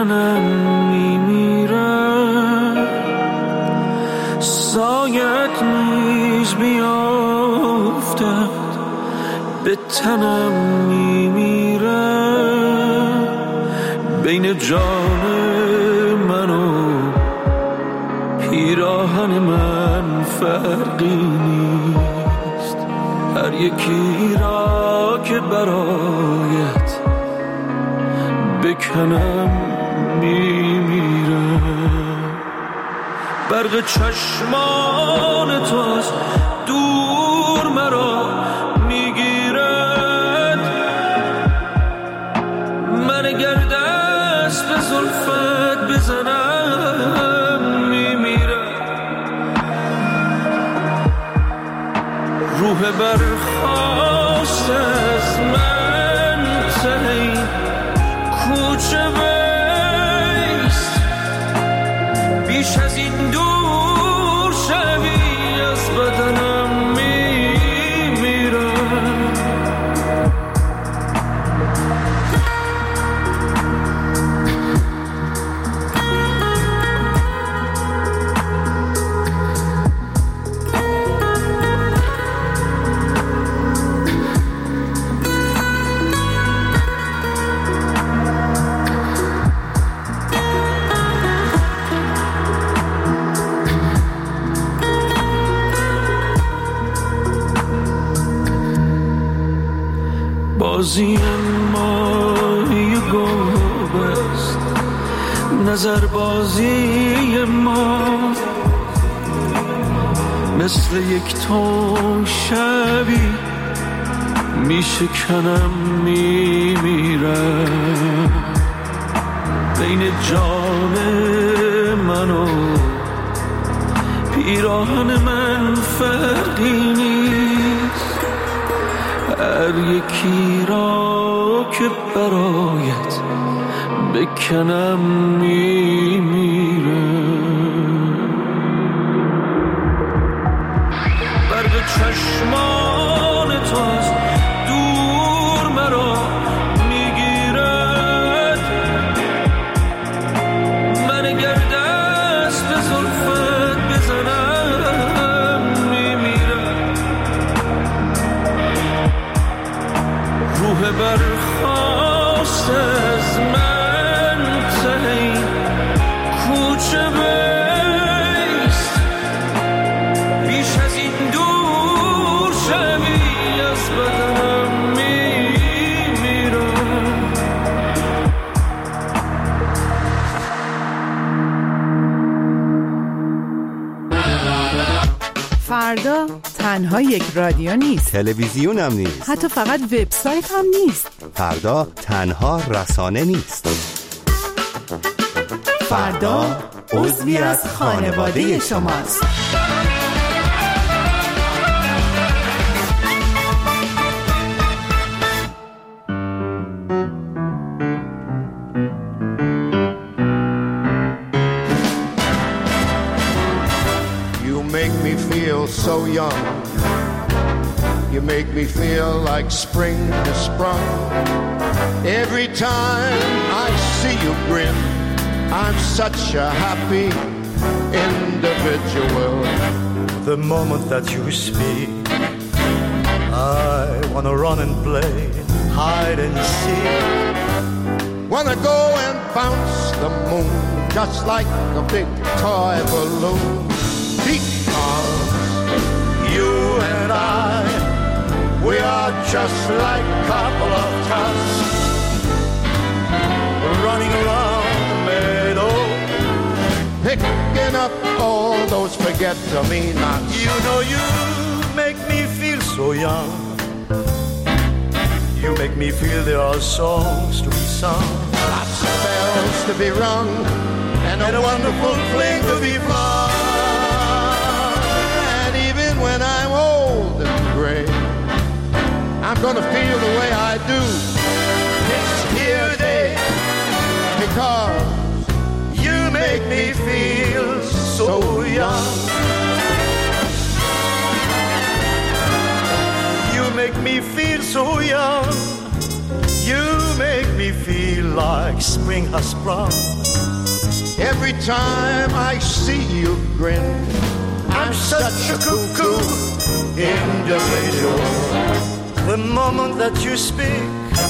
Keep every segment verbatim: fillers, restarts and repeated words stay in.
کنم میمیرم، سایت نیز بیافتد به تنم میمیرم، بین جان من و پیراهن من فرقی نیست، هر یکی را که برایت بکنم میمیرم. برق چشمان تو از دور مرا میگیرد، من اگر دست به زلفت بزنم میمیرم. روح برخواست از من ته کوچه بیست، بیش از این دور شوی از بدنم میمیرم. بازی ماهی گوبست، نظر بازی ما مثل یک تون شبی میشکنم میمیرم، بین جان من و پیراهن من فرقی نیست، هر یکی را که برایت بکنم میمیرم. برق چشمان تو از دور مرا میگیرد، من اگر دست به زلفت بزنم میمیرم. روح برخواست از من ته کوچه بیست، بیش از این دور شوی از بدنم میمیرم. فردا تنها یک رادیو نیست، تلویزیون هم نیست، حتی فقط وبسایت هم نیست. فردا تنها رسانه نیست، فردا عضوی از خانواده شماست. So young, you make me feel like spring has sprung. Every time I see you grin, I'm such a happy individual. The moment that you speak, I wanna run and play hide and seek. Wanna go and bounce the moon just like a big toy balloon. Because you and I, we are just like a couple of tots running around the meadow, picking up all those forget-me-nots. You know you make me feel so young. You make me feel there are songs to be sung, lots of bells to be rung, and a, and a wonderful fling to be flung. When I'm old and gray, I'm gonna feel the way I do this here day, because you make me feel so young. You make me feel so young. You make me feel like spring has sprung. Every time I see you grin, I'm such a cuckoo individual. The moment that you speak,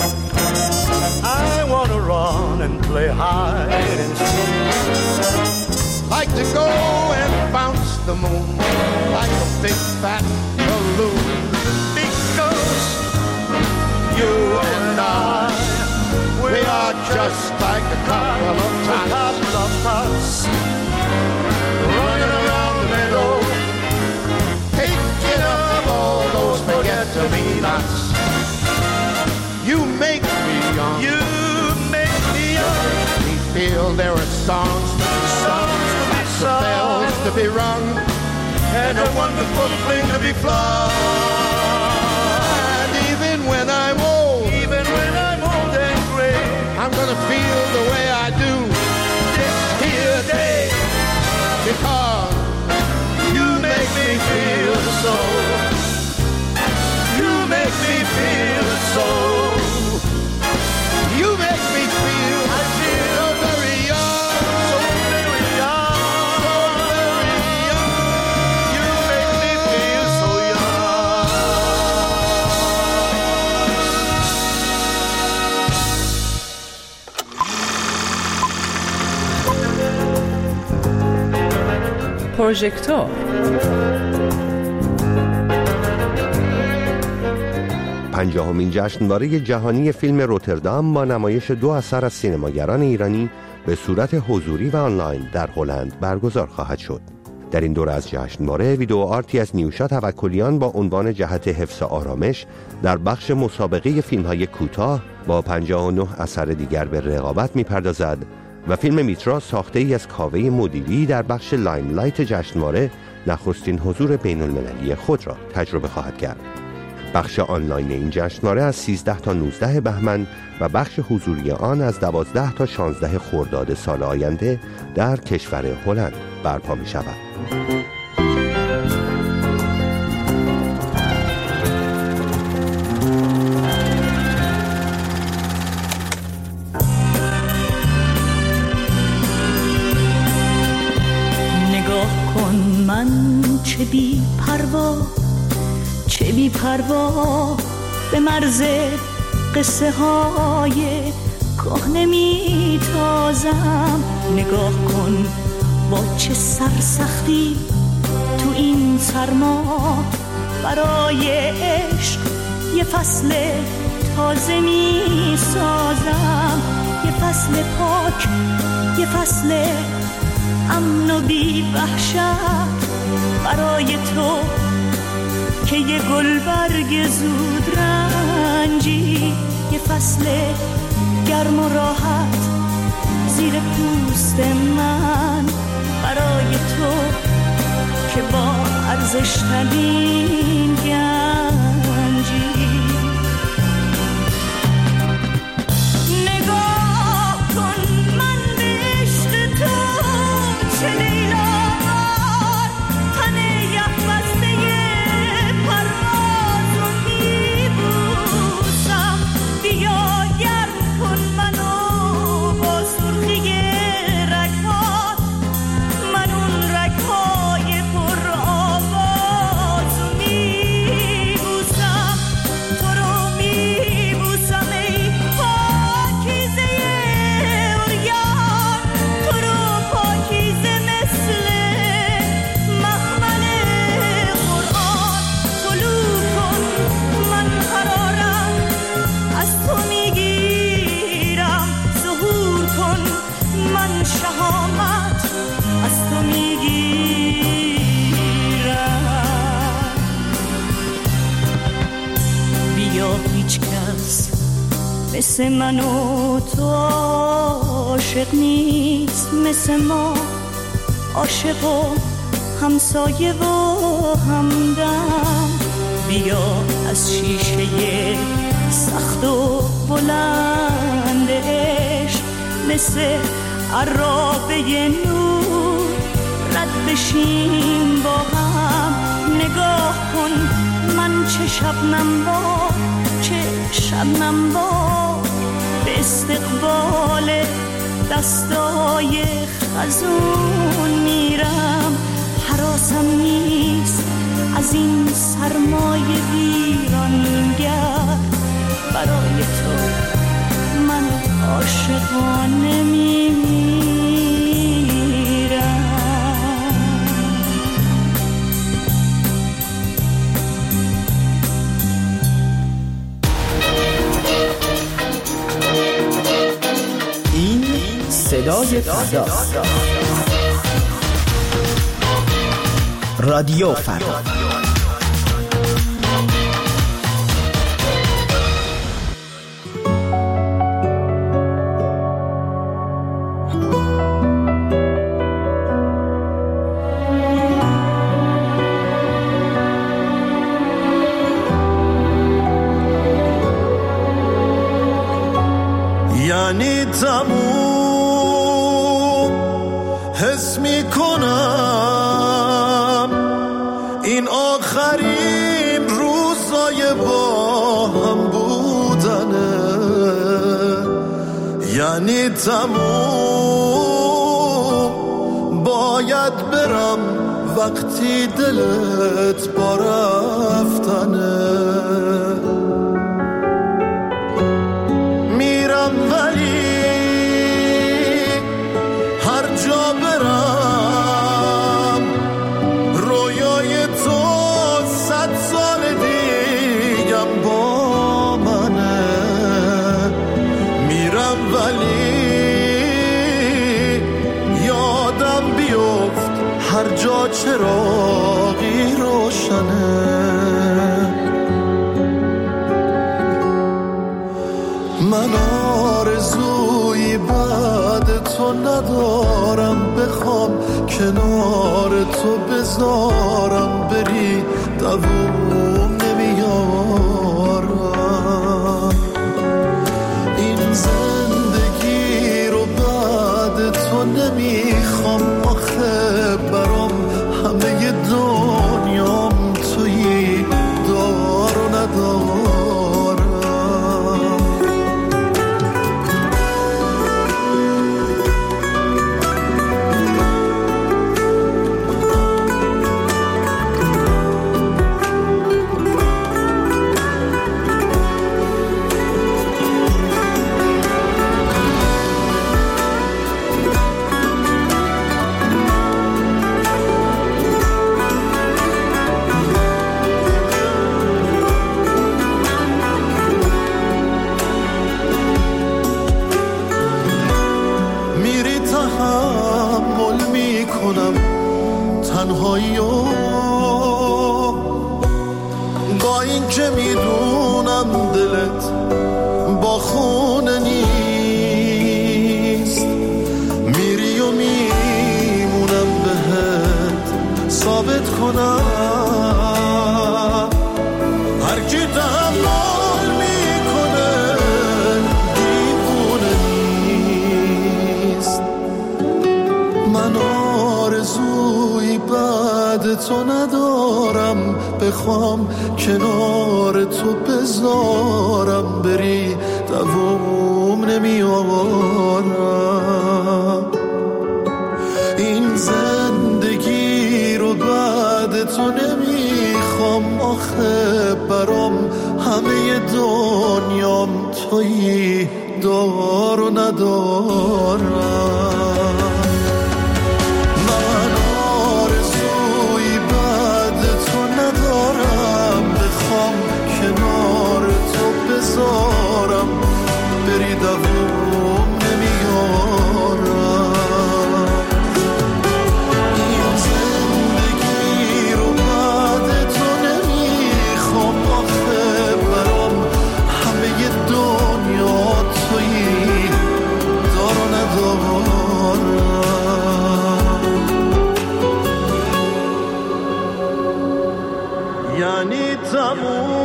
I wanna run and play hide and seek. Like to go and bounce the moon like a big fat balloon. Because you and I, we are just like a couple of tots, running around the meadow, picking up all those forget-me-nots. You make me young. You make me young. We feel there are songs, songs to be sung, bells to be rung, and a wonderful thing to be flung. And even when I'm old, even when I'm old and gray, I'm gonna feel the way I do this here day, because you make me feel so. You make me feel so. You make me feel, I feel so very young, so very young, so very young. You make me feel so young. پروژکتور پنجاهمین جشنواره جهانی فیلم روتردام با نمایش دو اثر از سینماگران ایرانی به صورت حضوری و آنلاین در هلند برگزار خواهد شد. در این دوره از جشنواره ویدیو آرتی از نیوشا توکلیان با عنوان جهت حفظ آرامش در بخش مسابقه فیلم‌های کوتاه با پنجاه و نه اثر دیگر به رقابت می‌پردازد و فیلم میترا ساخته ای از کاوه مدیری در بخش لایملایت جشنواره نخستین حضور بین المللی خود را تجربه خواهد کرد. بخش آنلاین این جشنواره از سیزده تا نوزده بهمن و بخش حضوری آن از دوازده تا شانزده خرداد سال آینده در کشور هلند برپا می شود. نگاه کن من چه بی پروا چه بی پروا به مرز قصه های کهنه می تازم. نگاه کن با چه سرسختی تو این سرما برای عشق یه فصل تازه می سازم. یه فصل پاک، یه فصل امن و بی وحشت برای تو که یه گل برگ زود رنجی. یه فصل گرم و راحت زیر پوست من برای تو که با ارزش ترین گنجی. نگاه کن من به عشق تو چه لیلا مثل من و تو عاشق نیست، مثل ما عاشق و همسایه و همدم. بیا از شیشه سخت و بلند عشق مثل عرابه نور رد بشیم با هم. نگاه کن من چه شبنم با چه شبنم با به استقبال دستای خزون میرم. حراسم نیست از این سرمایه ویرانگر، برای تو من عاشقانه میمیرم. این صدای فردا، رادیو فردا. یعنی تموم حس می کنم این آخرین روزای با هم بودنه. یعنی تموم باید برم وقتی دلت با رفتنه. میرم ولی هر جا برم رویای تو صد سال دیگم با منه. میرم ولی یادم بیفت هر جا چراغی روشنه. من آرزویی بعد تو ندارم، بخوام کنار تو بذارم بری دووم نمیارم. این زندگی رو بعد تو نمیخوام، آخه برام همه دنیام تویی دار و ندارم. تنهایی و با این که میدونم دلت با خونه نیست، میری و میمونم بهت ثابت کنم هر کی تحمل میکنه دیوونه نیست. من آرزوی بعد تو ندارم، بخوام کنار تو بذارم بری دووم نمیارم. این زندگی رو بعد تو نمیخوام، آخه برام همه دنیام تویی دار و ندارم. کنار تو بذارم بری دووم نمیارم. این زندگی رو بعد تو نمیخوام، آخه برام همه دنیا تویی دار و ندارم. یعنی تموم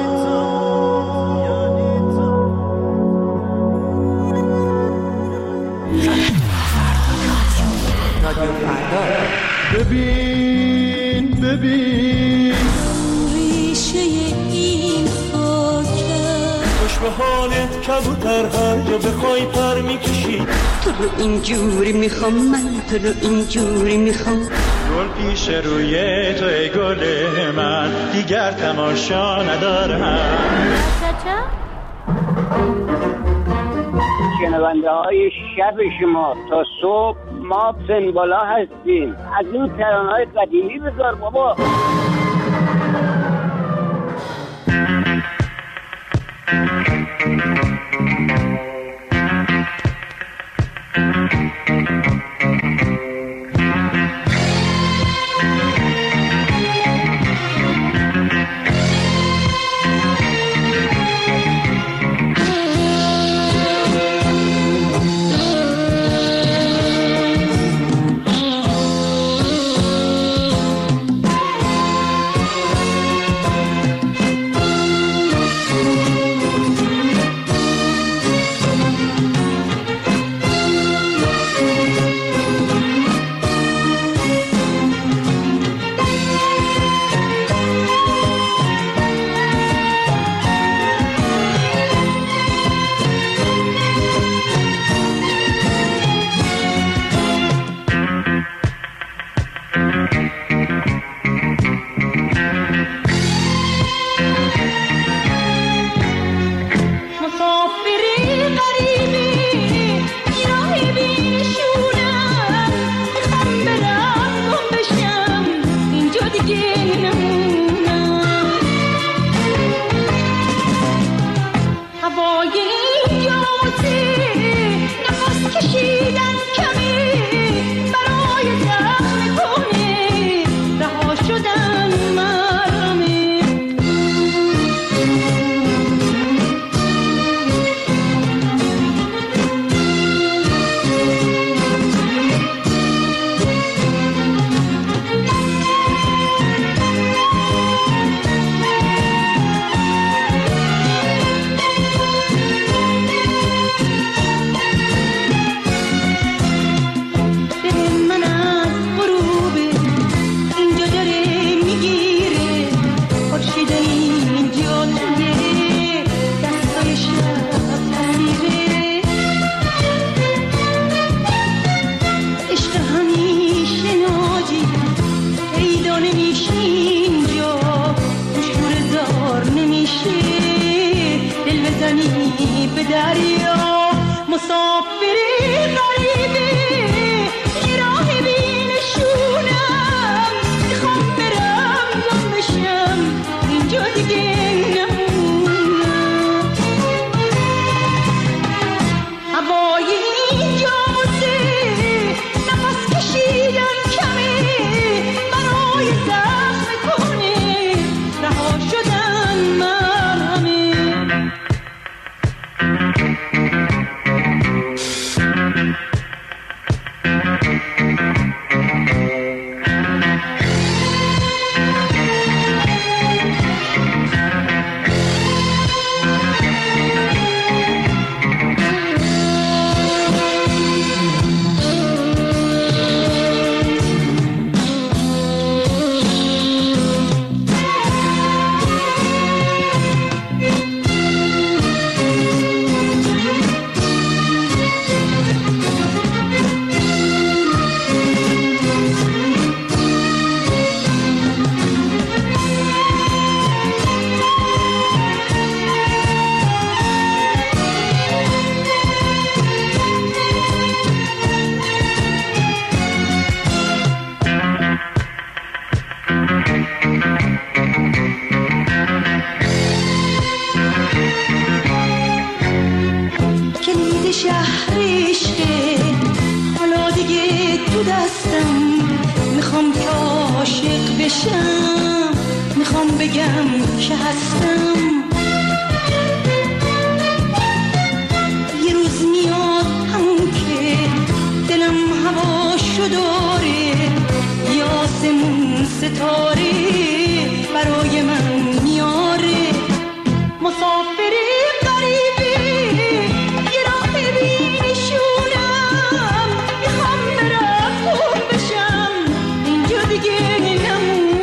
ببین ببین ریشه این خاکه تو به حالت کبوتر هر جا بخوای پر میکشی. تو رو اینجوری میخوام من، تو رو اینجوری میخوام. گل پیش روی تو ای گل من، دیگر تماشا ندارم. شنونده های شب شما تا صبح ما پنبالا هستیم. از این ترانه های قدیمی بذار بابا.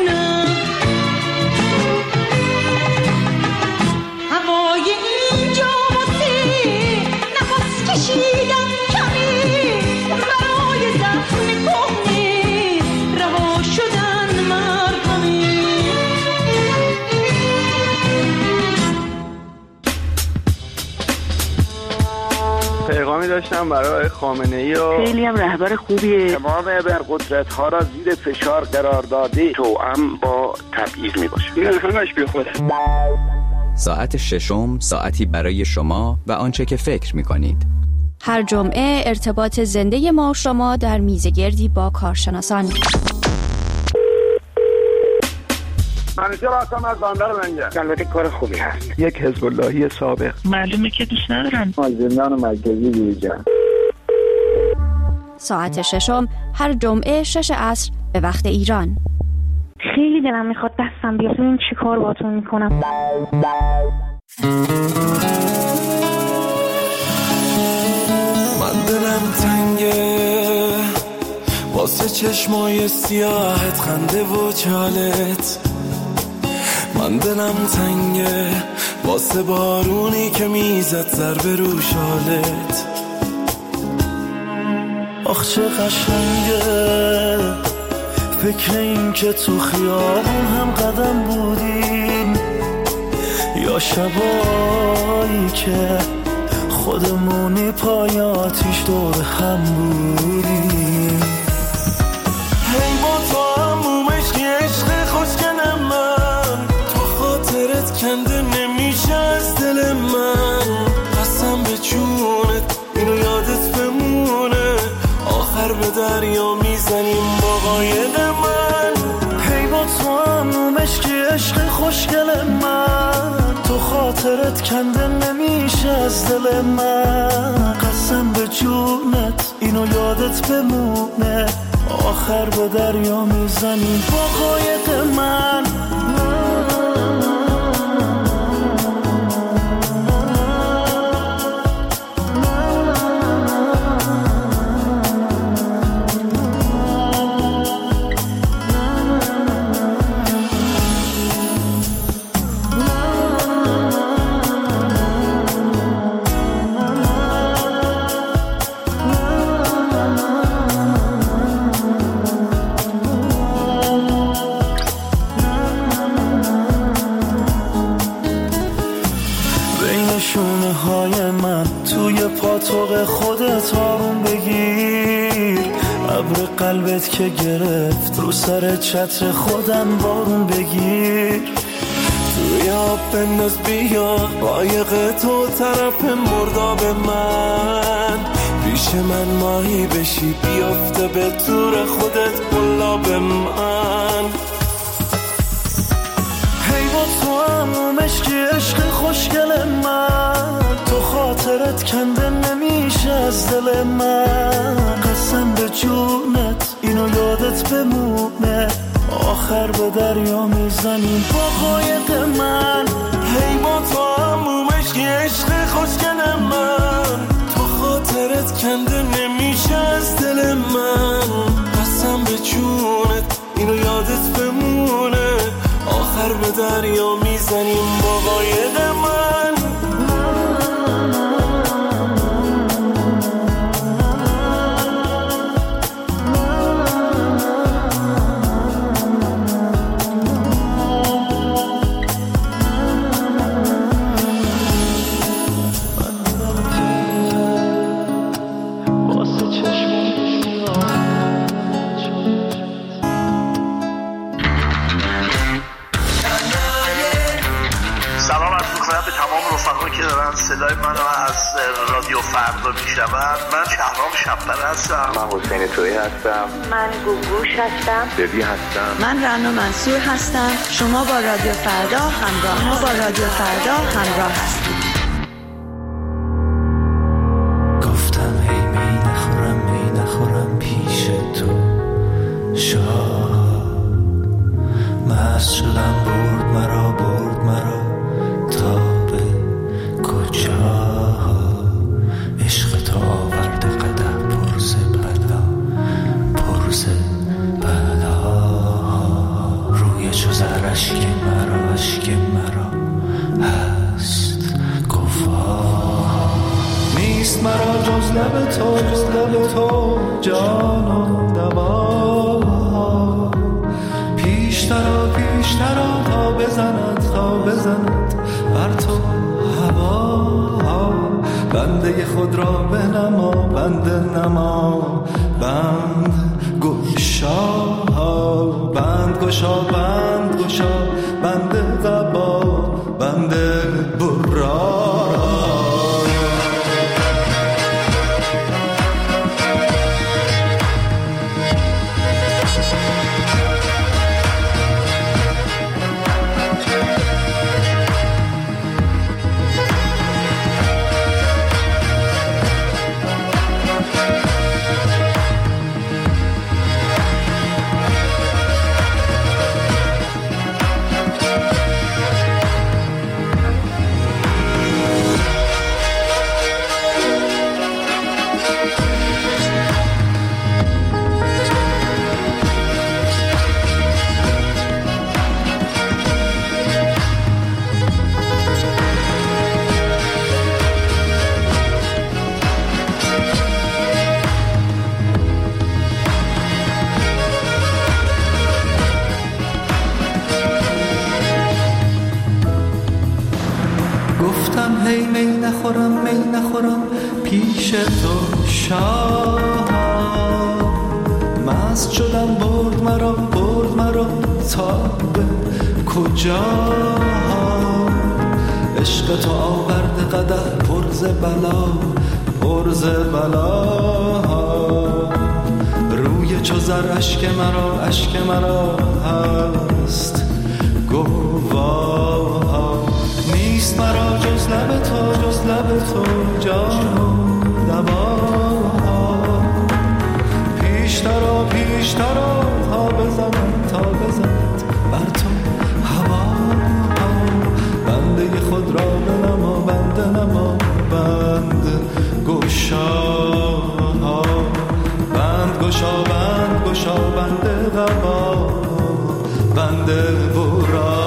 هوای اینجا داشتم برای خامنه‌ای و خیلی هم رهبر خوبیه. تمام ابرقدرت‌ها را زیر فشار قرار داده، توأم با تبعیض میباشه. این همش بی خوده. ساعت ششم، ساعتی برای شما و آنچه که فکر می‌کنید. هر جمعه ارتباط زنده ما و شما در میزگردی با کارشناسان. منیجر هستم از بندر منجر. البته کار خوبی هست. یک حزب اللهی سابق. معلومه که دوست ندارن. از زندان مرکزی بیرون. ساعت ششم هر جمعه شش عصر به وقت ایران. خیلی دلم میخواد دستم بیاد ببین چی کار باهاتون میکنم. من دلم تنگه واسه چشمای سیاهت، خنده و چالت. من دلم تنگه واسه بارونی که میزد ضربه رو شالت. آخ چه قشنگه فکر این که تو خیابون هم قدم بودیم، یا شبایی که خودمونی پای آتیش دور هم بودیم. هی با تو همومش که عشق خوشگل من، تو خاطرت کنده نمیشه از دل من. قسم به جونت اینو یادت بمونه، آخر به دریا میزنیم با قاید من. هی با تو همومش که عشق خوشگل من، تو خاطرت کنده نمیشه از دل من. قسم به جونت اینو یادت بمونه، آخر به دریا میزنیم با قاید من. پاتوق خودت آروم بگیر، ابر قلبت که گرفت رو سر چتر خودم بارون بگیر. توی آب بنداز بیا قایق تو طرف مرداب من، پیش من ماهی بشی بیافته به طور خودت قلاب من. هی با تو همومش که عشق خوشگل من، تو خاطرت کنده نمیشه از دل من. قسم به جونت اینو یادت بمونه، آخر به دریا میزنیم با قایق من. هی با تو همومش که عشق خوشگل من، تو خاطرت کنده نمیشه از دل من. قسم به جونت اینو یادت بمونه، آخر به دریا میزنیم با قاید من. که دارن صدای منو از رادیو فردا میشنون. من شهرام شب‌بر هستم. من حسین تویی هستم. من گوگوش هستم. ببی هستم. من رنا منصور هستم. شما با رادیو فردا همراه ما با رادیو فردا همراه هستید. گفتم هی می نخورم می نخورم پیش تو شاد، مست شدم برد مرا برد مرا تا عشق تو آورده قدم پرز بلا پرز بلا. روی چو زر اشک مرا اشک مرا هست گفا. نیست مرا جز لب تو جز لب تو جان و دوا. پیشترا پیشترا تا بزند تا بزند بر تو هوا. بند بنده خود را بنما، بنده نما، بند گشا، بند گشا، بند گشا، بند قبا، بند برا. هی می نخورم، می نخورم پیش تو شاه، مست شدم برد مرا، برد مرا تا به کجا. عشق تو آورد قدر پرز بلا، پرز بلا. روی چو زر اشک مرا، اشک مرا هست گواه. نیست مرا جز لب تو، جز لب تو جان و دوا. پیشترا پیشترا تا بزند، تا بزند بر تو هوا. بنده خود را بنما، بنده نما، بند گشا، بند گشا، بند گشا، بند قبا، بند برا.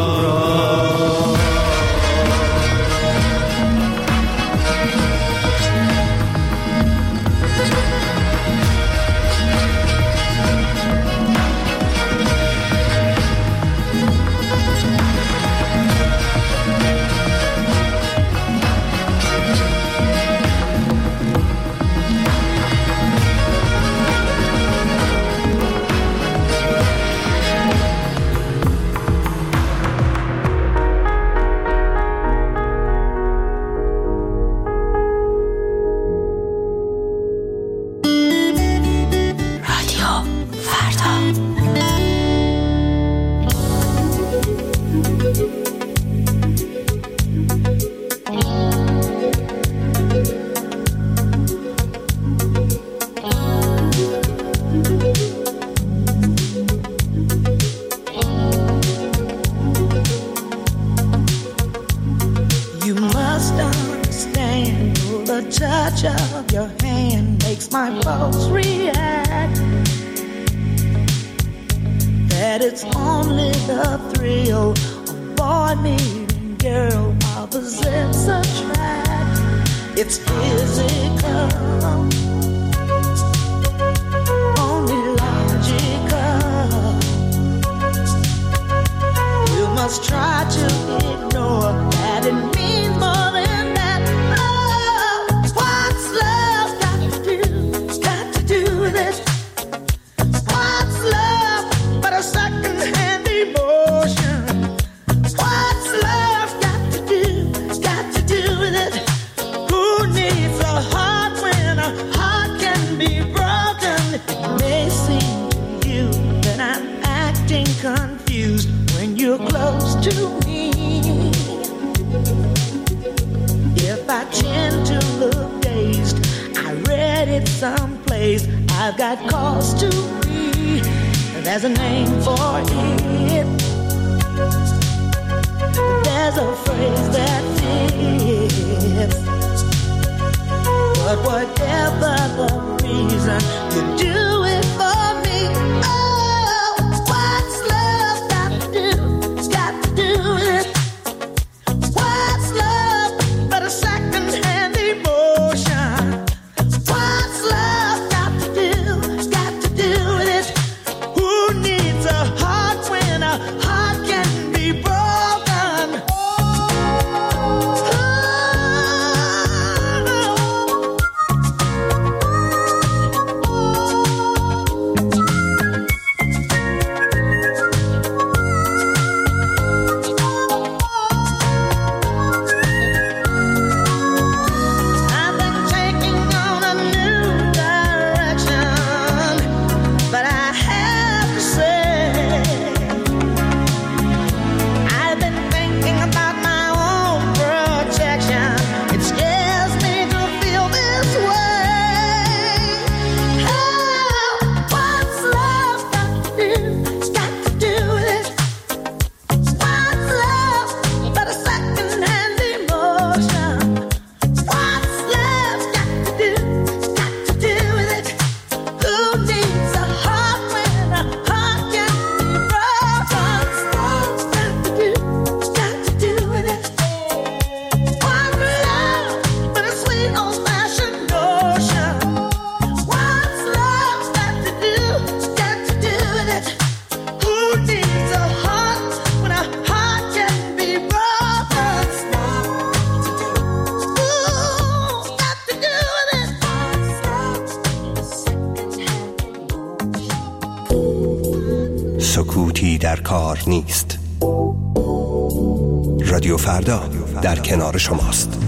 Oh سکوتی در کار نیست. رادیو فردا در کنار شماست.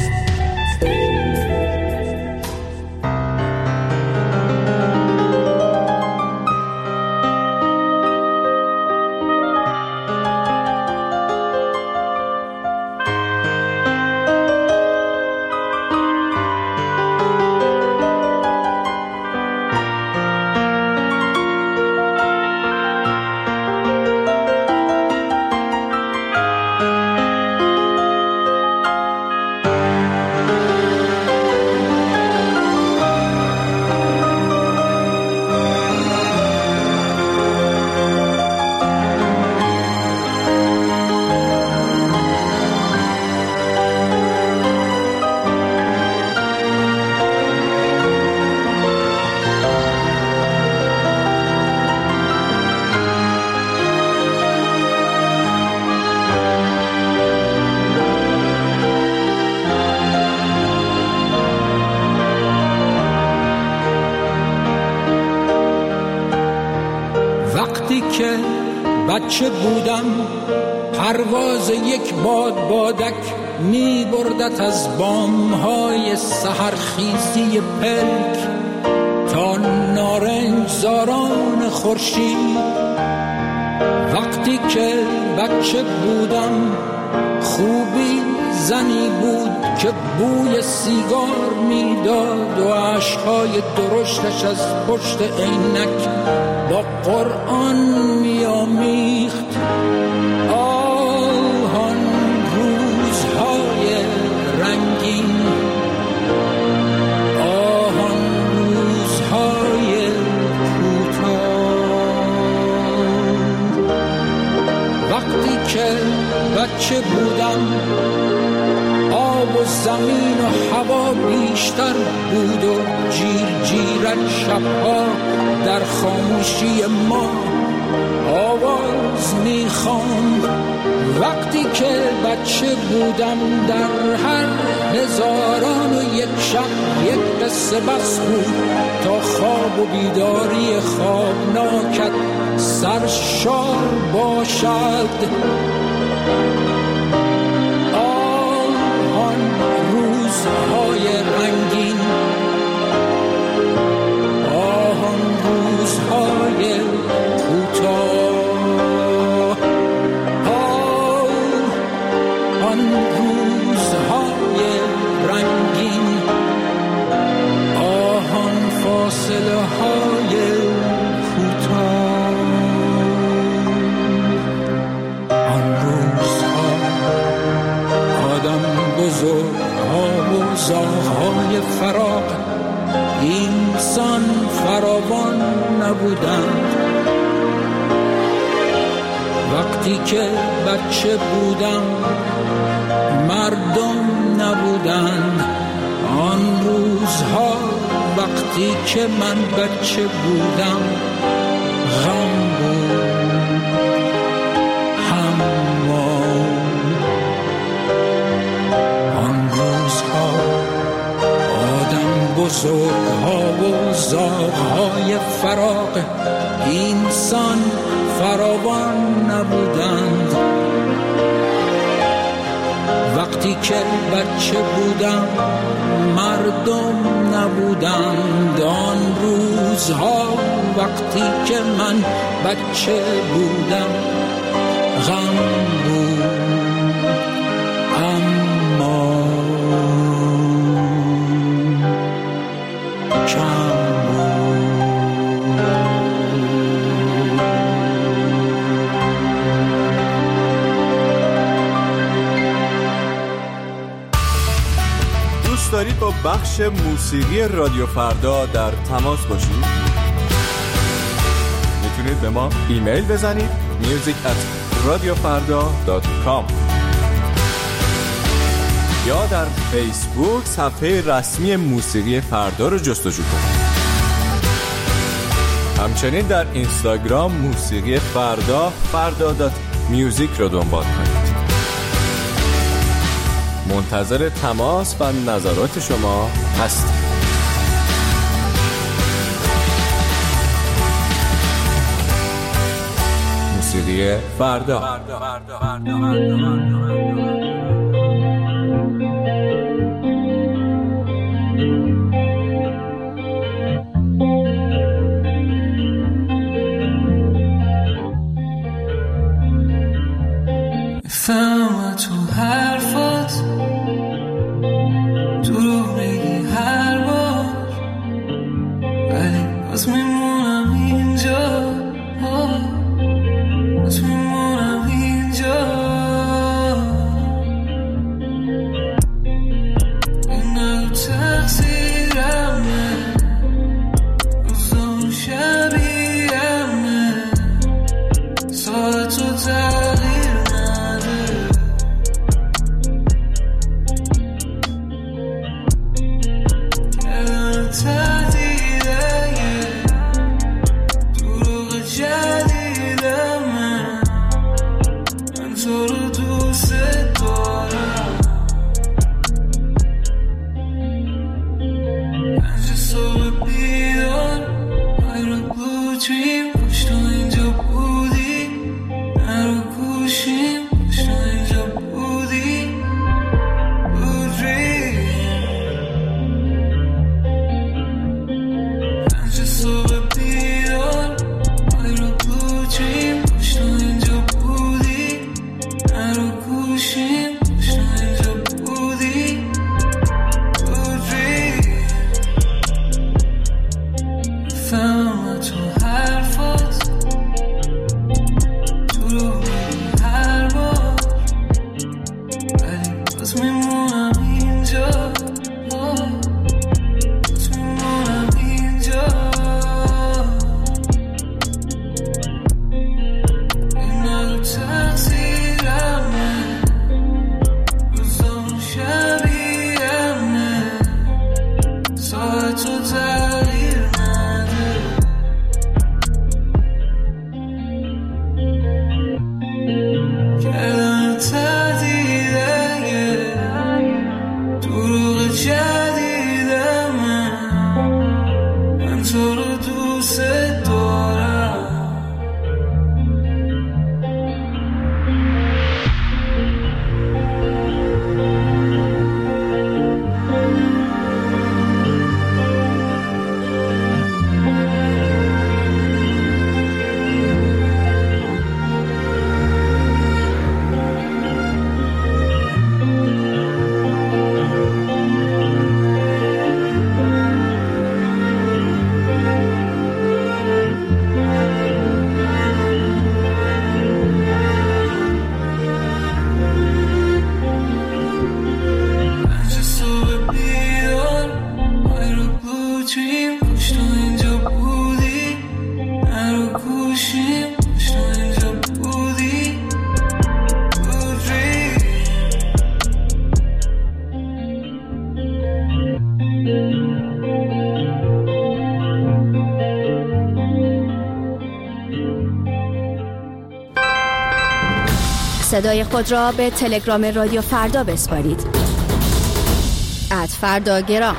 بچه بودم پرواز یک باد بادک می بردت از بامهای سحرخیزی پلک تا نارنج زاران خورشید. وقتی که بچه بودم خوبی زنی بود که بوی سیگار میداد و عشقهای درشتش از پشت عینک با قرآن میامیخت. آهان روزهای رنگین، آهان روزهای کوتاه. وقتی که بچه بودم آب و زمین و هوا بیشتر بود و جیر جیرک شبها در خاموشی ما آواز میخواند. وقتی که بچه بودم در هر هزاران و یک شب یک قصه بس بود تا خواب و بیداری خوابناکت سرشار باشد. آن روزهای رنگین، آن روزهای کوتاه، آن روزهای رنگین، آن فاصله های کوتاه، آن روزها آدم بزرگها و زاغهای فراق اینسان فراوان نبودند. وقتی که بچه بودم مردم نبودند. آن روزها وقتی که من بچه بودم غم بود، حمام. آن روزها آدم بزرگها و زاغهای فراق اینسان فراوان نبودند. وقتی که بچه بودم مردم نبودند. آن روزها وقتی که من بچه بودم غم بود، اما کم بود. دوست دارید با بخش موسیقی رادیو فردا در تماس باشید؟ میتونید به ما ایمیل بزنید music at radiofarda dot com یا در فیسبوک صفحه رسمی موسیقی فردا رو جستجو کنید. همچنین در اینستاگرام موسیقی فردا فردا دات میوزیک رو دنبال کنید. منتظر تماس و نظرات شما هستیم. موسیقی فردا. فهم تو حرفات دروغ بگی هر بار، ولی باز میمونم اینجا، باز میمونم اینجا. این نگو تقصیرمه، روزا و شبیهمه، ساعت و تغییر نده. کلم تهدیده، دروغ جدیدمه، من تو رو دوست دارم. پنج صبح بیدار، I رو blue dream، کاش تو اینجا بودی، نرو گوشیم، کاش تو اینجا بودی. Blue dream، پنج صبح بیدار، I رو blue dream، کاش تو اینجا بودی، نرو گوشیم، کاش تو اینجا بودی. Blue dream، فهم تو حرفات دروغ بگی هر بار، ولی باز میمونم اینجا، باز میمونم اینجا. این نگو تقصیرمه، روزا و شبیهمه، ساعت و تغییر نده. کلم تهدیده، دروغ جدیدمه، من تو رو دوست دارم. پنج صبح بیدار، I رو blue dream، کاش تو اینجا بودی، نرو گوشیم، کاش تو اینجا بودی. Blue dream، صدای خود را به تلگرام رادیو فردا بسپارید. ات فرداگرام.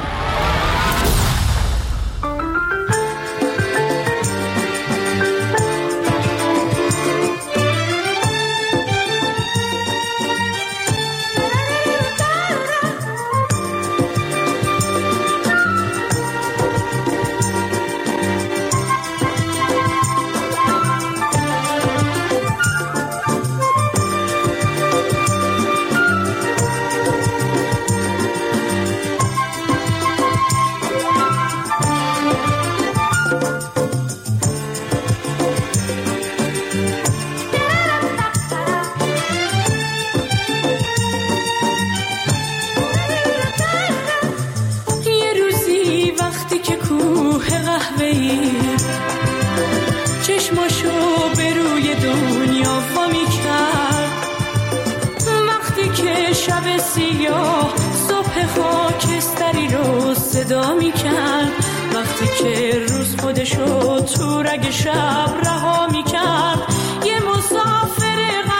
چشماشو به روی دنیا وا می‌کرد، وقتی که شب سیاه صبح خاکستری رو صدا می‌کرد، وقتی که روز خودشو تو رگ شب رها می‌کرد. یه مسافر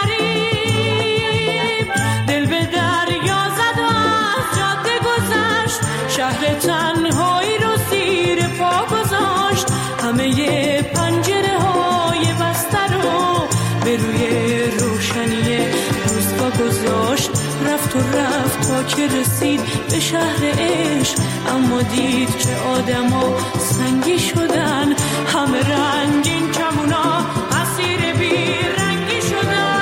غریب دل به دریا زد و از جاده گذشت، شهر تنهایی رو زیر پا گذاشت، همه پنجره های بسته رو به روی گذاشت، رفت و رفت تا که رسید به شهر عشق. اما دید که آدما سنگی شدن، همه رنگین کمونا اسیر بی رنگی شدن.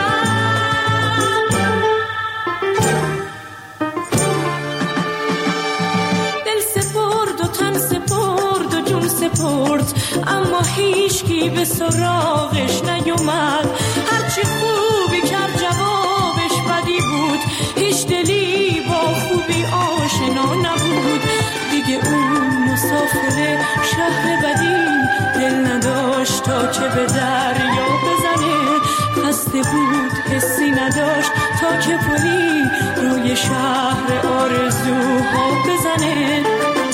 دل سپرد و تن سپرد و جون سپرد، اما هیچکی به سراغش نیومد. هرچی خوبی کرد جوابش بدی بود، هیچ دلی با خوبی آشنا نبود. دیگه اون مسافر شهر بدی دل نداشت تا که به دریا بزنه. خسته بود حسی نداشت تا که پلی روی شهر آرزوها بزنه.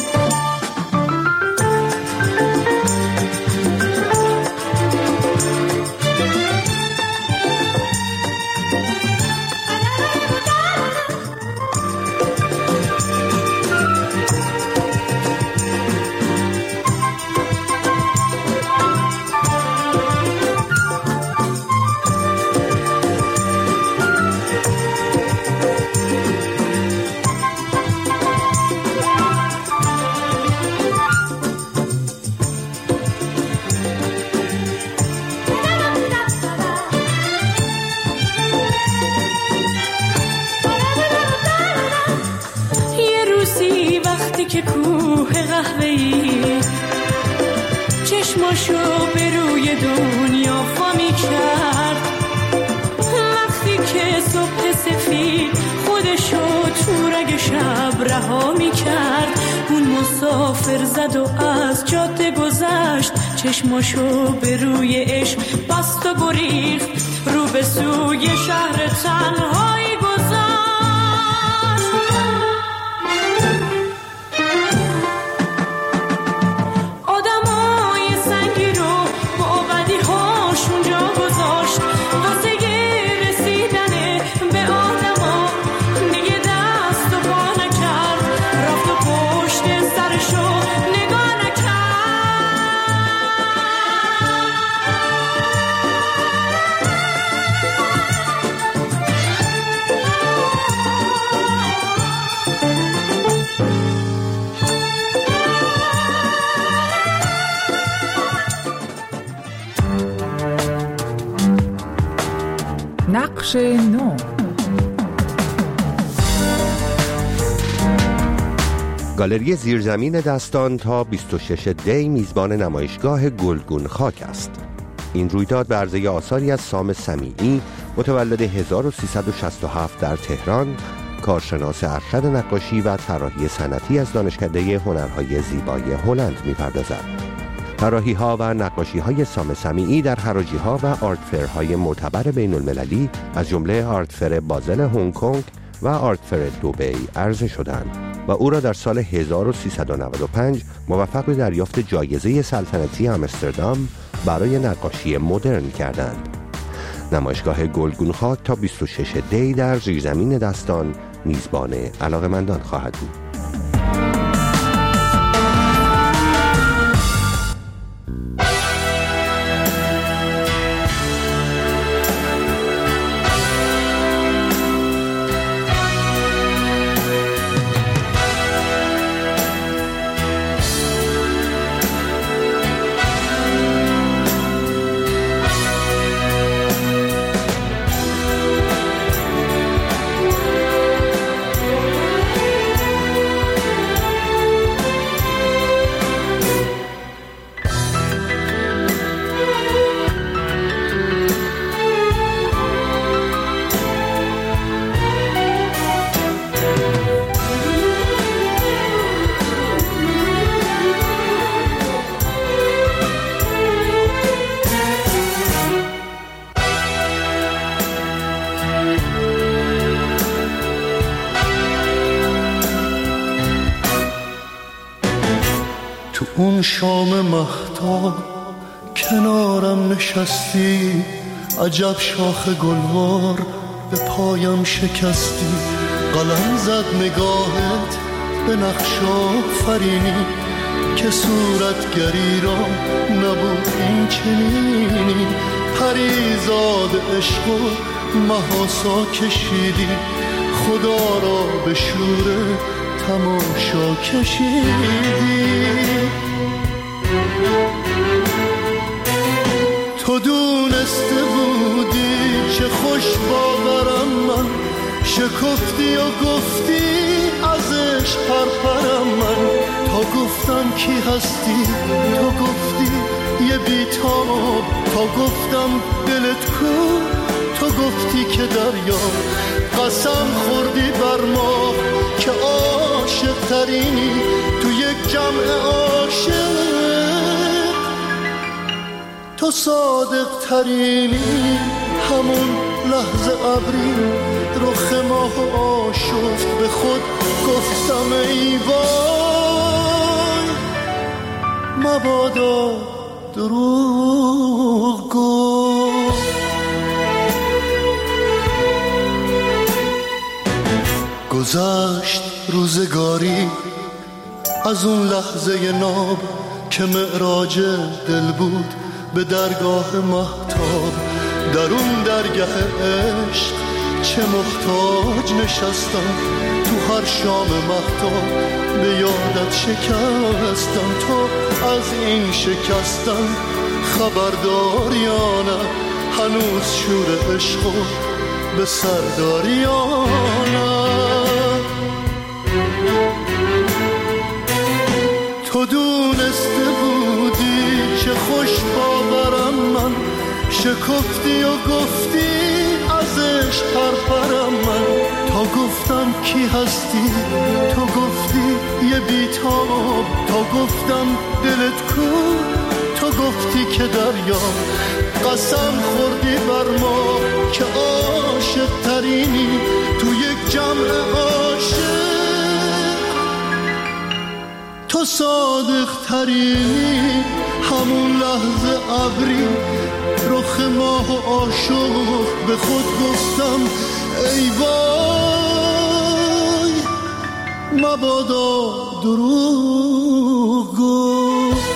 که کوه قهوه‌ای چشماشو به روی دنیا خامی کرد. وقتی که صبح سفید خودشو تو رگ شب رها می کرد، اون مسافر زد و از جاده گذشت. چشماشو به روی عشق بست و گریخت، رو به سوی شهر تنهایی گذاشت. نقش نو. گالری زیرزمین دستان تا بیست و شش دی میزبان نمایشگاه گلگون خاک است. این رویداد به عرضه آثاری از سام سمیعی متولد هزار و سیصد و شصت و هفت در تهران، کارشناس ارشد نقاشی و طراحی صنعتی از دانشکده هنرهای زیبای هلند می‌پردازد. طراحی‌ها و نقاشی‌های سام سمیعی در حراجی‌ها و آرت فرهای معتبر بین‌المللی از جمله آرت فر بازل هنگ کنگ و آرت فر دبی عرضه شدند و او را در سال هزار و سیصد و نود و پنج موفق به دریافت جایزه سلطنتی آمستردام برای نقاشی مدرن کردند. نمایشگاه گلگون خاک تا بیست و شش دی در زیرزمین دستان میزبان علاقه‌مندان خواهد بود. اون شام مهتاب کنارم نشستی، عجب شاخ گلوار به پایم شکستی. قلم زد نگاهت به نقش آفرینی که صورتگری را نبود این چنینی. پریزاد عشق و مهاسا کشیدی، خدا را به شور تماشا کشیدی. تو دونسته بودی چه خوش باورم من، شکفتی و گفتی ازش پرپرم من. تا گفتم کی هستی تو گفتی یه بیتاب، تا گفتم دلت کو تو گفتی که دریا. قسم خوردی بر ما که عاشق ترینی تو یک جمع عاشق، تو صادق ترینی. همون لحظه ابری رخ ماه آشفت، به خود گفتم ای وای مبادا دروغ گفت. گذشت روزگاری از اون لحظه ناب که معراج دل بود به درگاه مهتاب. در اون درگاه عشق چه محتاج نشستم، تو هر شام مهتاب به یادت شکستم. تو از این شکستم خبردار یا نه، هنوز شور عشقو به سرداری یا نه. تو دونسته بودی چه خوش باورم من، شکفتی و گفتی ازش پرپرم من. تا گفتم کی هستی تو گفتی یه بیتاب، تا گفتم دلت کو تو گفتی که دریا. قسم خوردی بر ما که عاشق ترینی تو یک جمع عاشق، تو صادق ترینی. همون لحظه ابری رخ ماه و عاشق، به خود گفتم ای وای مبادا دروغ گفت.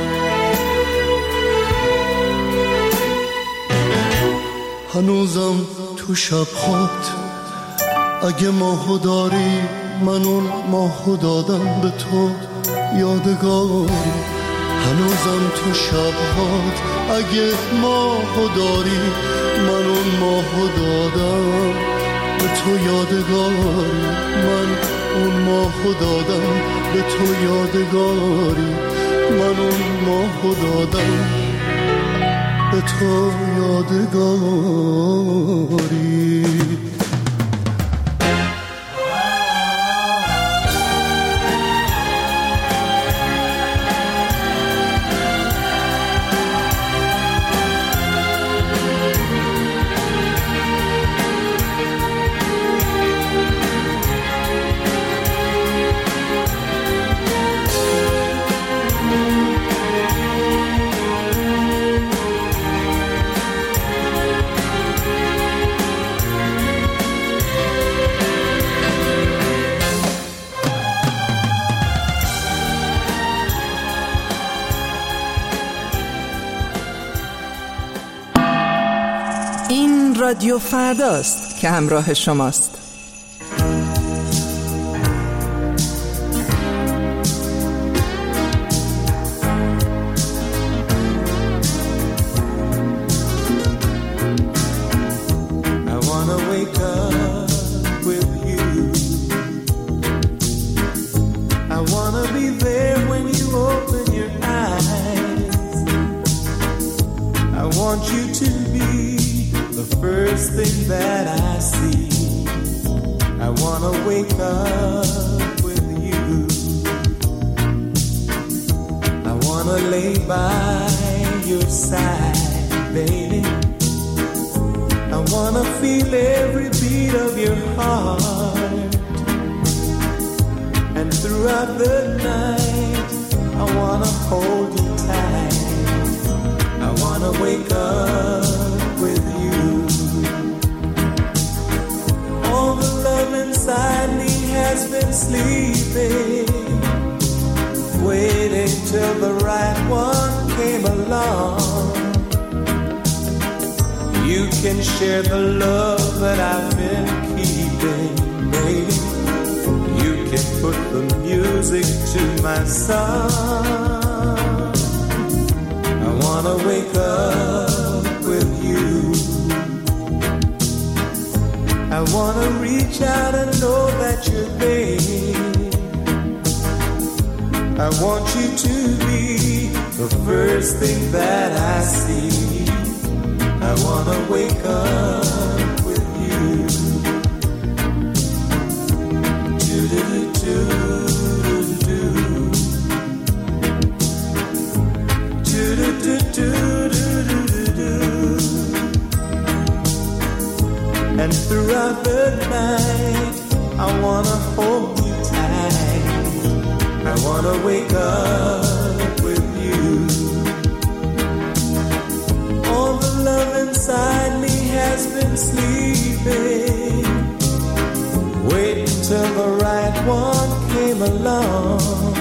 هنوزم تو شب‌هات اگه ماهو داری، من اون ماهو دادم به تو یادگاری. هنوزم تو شب‌هات اگه ماهو داری، من اون ماهو دادم به تو یادگاری. من اون ماهو دادم به تو یادگاری. من اون ماهو دادم به تو یادگاری. رادیو فرداست که همراه شماست. You can share the love that I've been keeping, baby. You can put the music to my song. I wanna wake up with you. I wanna reach out and know that you're there. I want you to be the first thing that I see. I wanna wake up with you. Do-do-do-do-do-do. Do-do-do-do-do-do-do. And throughout the night, I wanna hold you tight. I wanna wake up with you. All the love inside me has been sleeping, waiting till the right one came along.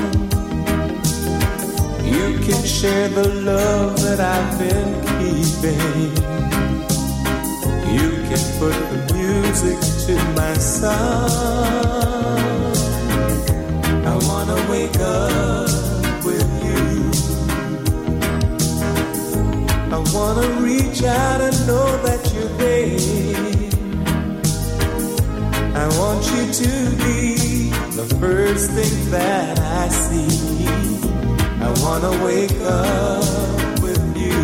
You can share the love that I've been keeping. You can put the music to my song. I wanna wake up with you. I wanna reach out and know that you're there. I want you to be the first thing that I see. I wanna wake up with you.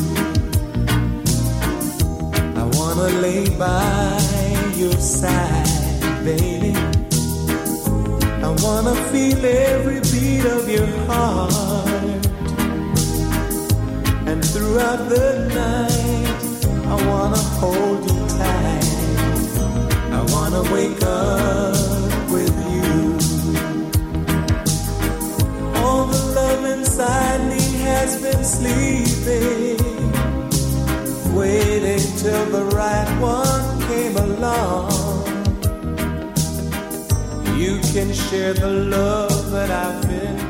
I wanna lay by your side, baby. I wanna feel every beat of your heart. And throughout the night, I wanna hold you tight. I wanna wake up with you. All the love inside me has been sleeping, waiting till the right one came along. You can share the love that I've been